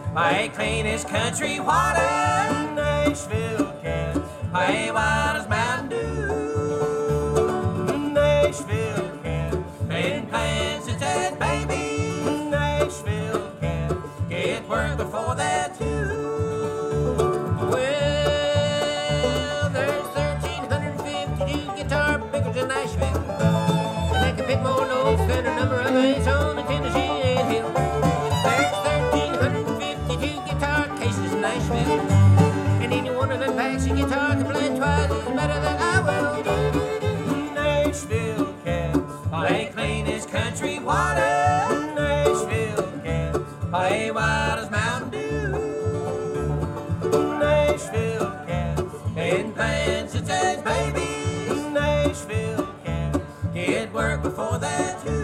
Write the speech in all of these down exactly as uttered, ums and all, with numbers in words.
Hey, clean as country water. Nashville cats. Hey, wild as Mountain Dew. Nashville cats. Been playing since as babies. Nashville cats. Get work before that too. Well, there's thirteen fifty-two guitar pickers in Nashville. And they can pick more notes than a number of eights on the Tennessee Hill. There's thirteen fifty-two guitar cases in Nashville. And any one of them packs a guitar can play twice as better than I will. Nashville cats. Play clean as country water. Nashville cats. Play wild as Mountain Dew. Nashville cats. Been playing since as babies. Nashville cats. Get work before that too.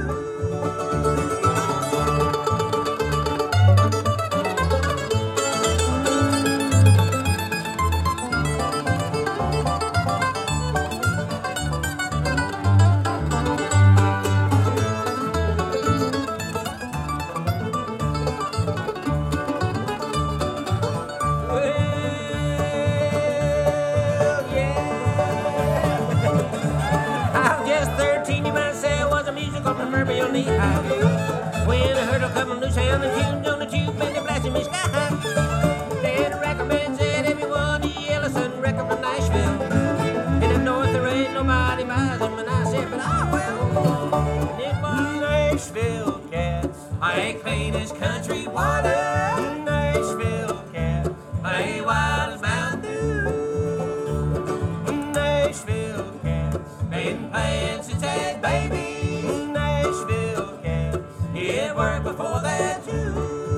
Proverbial knee high. When a hurdle come loose and the tunes on the tube and they blasting me sky high. Then a record man said everyone to Yellowstone record from Nashville. And up north there ain't nobody buys them. And I said, but I will. And it was Nashville cats. I ain't clean as country water. Nashville cats. I ain't wild as Mountain Dew. Nashville cats. Been playing since as baby. Nashville cats. Get work before that too.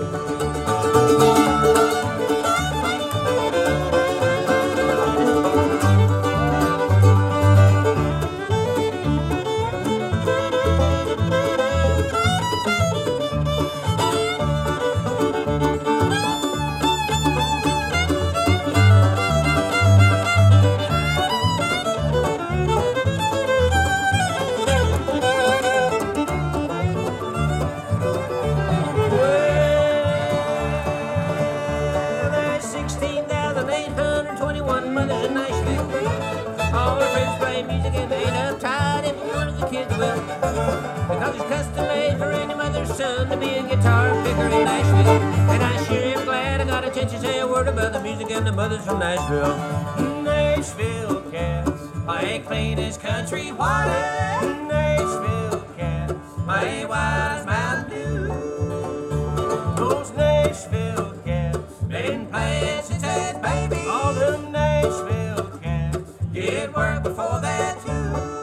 Because it's custom made for any mother's son to be a guitar picker in Nashville. And I sure am glad I got a chance to say a word about the music and the mothers from Nashville. Nashville cats. I ain't clean as country water. Nashville cats. I ain't wild as Mountain Dew. Those Nashville cats. Been playing since as baby. All them Nashville cats. Get work before that too.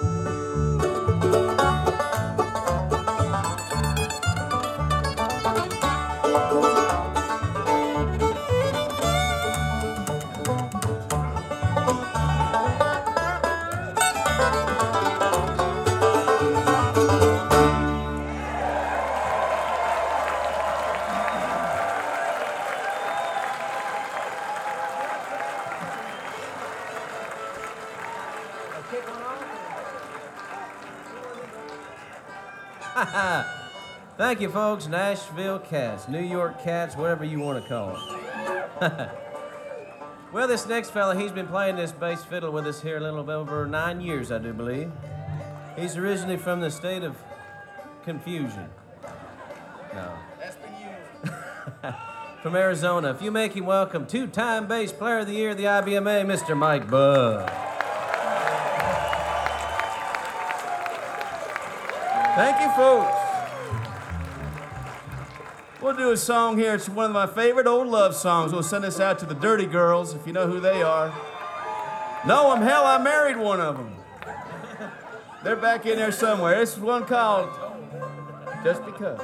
Thank you, folks. Nashville Cats, New York Cats, whatever you want to call it. Well, this next fella, he's been playing this bass fiddle with us here a little bit over nine years, I do believe. He's originally from the state of Confusion. No. That's been you. From Arizona. If you make him welcome, two-time bass player of the year of the I B M A, Mister Mike Budd. Thank you, folks. We'll do a song here. It's one of my favorite old love songs. We'll send this out to the Dirty Girls, if you know who they are. No, I'm hell, I married one of them. They're back in there somewhere. This is one called Just Because.